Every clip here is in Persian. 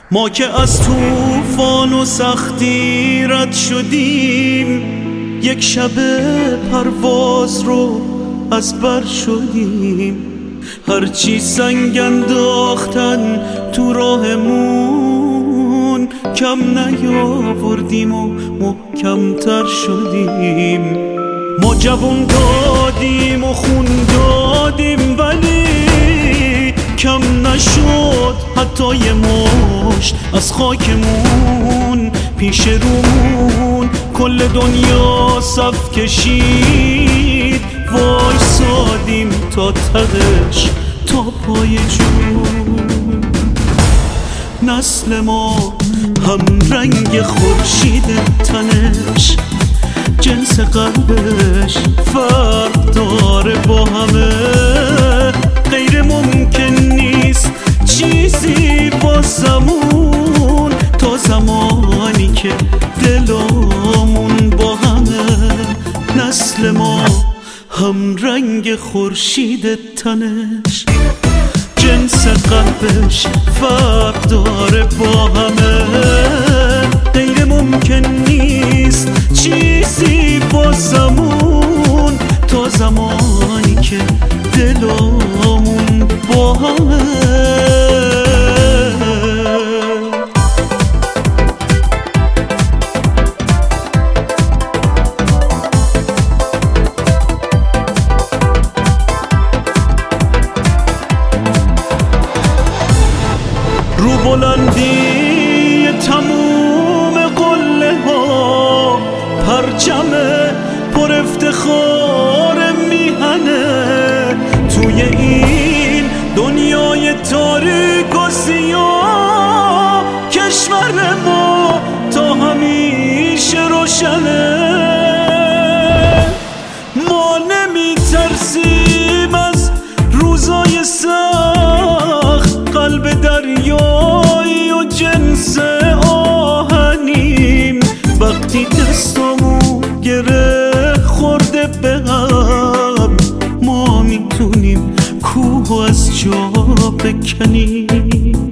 ما که از طوفان و سختی رد شدیم، یک شب پرواز رو از بر شدیم. هرچی سنگ انداختن تو راهمون، کم نیاوردیم و محکمتر شدیم. ما جوون دادیم و خون دادیم، ولی کم نشد حتی یه مشت از خاکمون. پیش رومون کل دنیا صف کشید، وایسادیم تا تهش، تا پای جون. نسل ما هم رنگ خورشید تنش، جنس قلبش فرق داره با همه. غیر ممکن نیست چیزی واسمون، تا زمانی که دلامون با همه. نسل ما هم رنگ خورشید تنش، جنس قلبش فرق داره با همه. غیر ممکن نیست چیزی واسمون، تا زمانی که دلامون با همه. رو بلندی تموم قله ها، پرچم پر افتخار میهنه. توی این دنیای تاریک و سیاه، کشور ما تا همیشه روشنه. ما نمی ترسیم از روزای سخت، قلب دریایی و جنس آهنیم. وقتی دستامو گره خورده به هم، ما میتونیم کوه از جا بکنیم.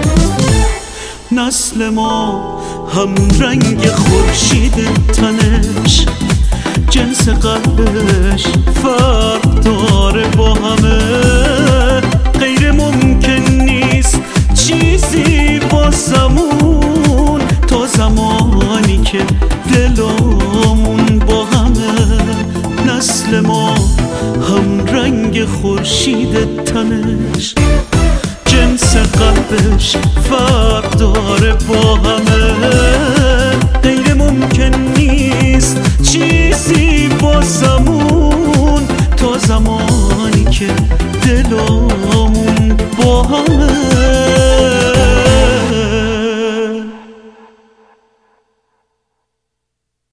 نسل ما هم رنگ خورشید تنش، جنس قلبش فرق داره با همه. غیر ممکن نیست چیزی واسمون، تا زمانی که دلامون با همه. نسل ما هم رنگ خورشید تنش، جنس قلبش فرق داره با همه. غیر ممکن نیست چیزی واسمون، تا زمانی که دلامون با همه.